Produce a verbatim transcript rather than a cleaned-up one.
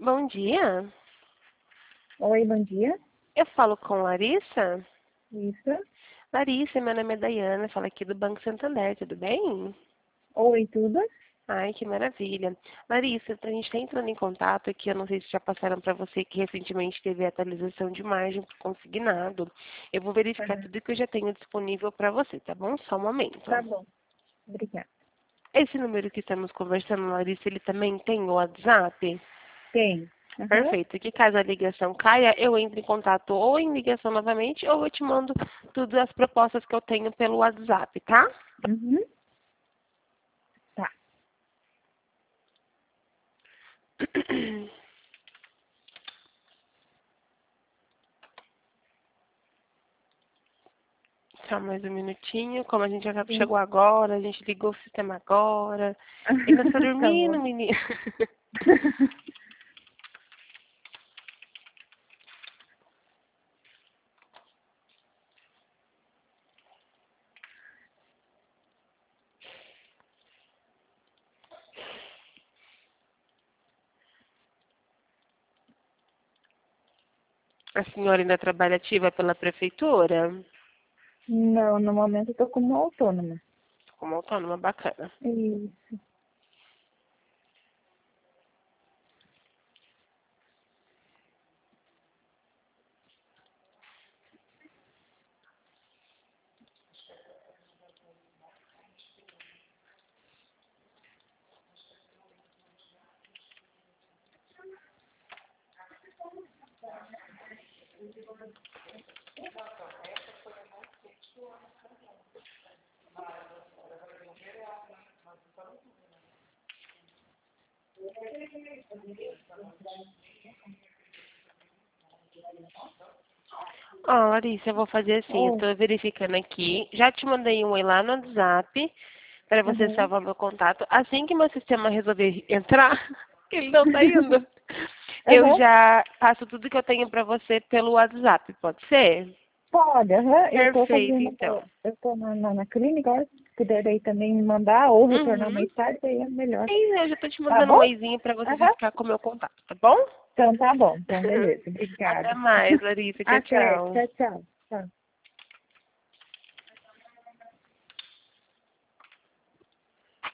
Bom dia. Oi, bom dia. Eu falo com Larissa? Isso. Larissa, meu nome é Daiana, falo aqui do Banco Santander, tudo bem? Oi, tudo? Ai, que maravilha. Larissa, a gente está entrando em contato aqui, eu não sei se já passaram para você que recentemente teve a atualização de margem para consignado. Eu vou verificar Aham. tudo que eu já tenho disponível para você, tá bom? Só um Tá momento. bom. Obrigada. Esse número que estamos conversando, Larissa, ele também tem o WhatsApp? Tem. Aham. Perfeito. Que caso a ligação caia, eu entro em contato ou em ligação novamente, ou eu te mando todas as propostas que eu tenho pelo WhatsApp, tá? Uhum. Tá. Só mais um minutinho. Como a gente já Sim. chegou agora, a gente ligou o sistema agora. Ainda está Tá dormindo, bom. menina. A senhora ainda trabalha ativa pela prefeitura? Não, no momento eu tô como autônoma. Como autônoma, bacana. Isso. Ó, Larissa, eu vou fazer assim, eu Oi. tô verificando aqui. Já te mandei um oi lá no WhatsApp para você Aham. salvar meu contato. Assim que meu sistema resolver entrar, que ele não tá indo, eu Aham. já passo tudo que eu tenho para você pelo WhatsApp, pode ser? Pode, aham. Eu tô Perfeito, fazendo, então. eu tô na, na, na clínica, agora, se puder aí também me mandar ou retornar Uhum. mais tarde, aí é melhor. E eu já tô te Tá mandando um bom? oizinho para você já Aham. ficar com o meu contato, tá bom? Então tá bom. Então beleza. Até Obrigada. mais, Larissa. Tchau, Até. tchau. Tchau, tchau. Tchau.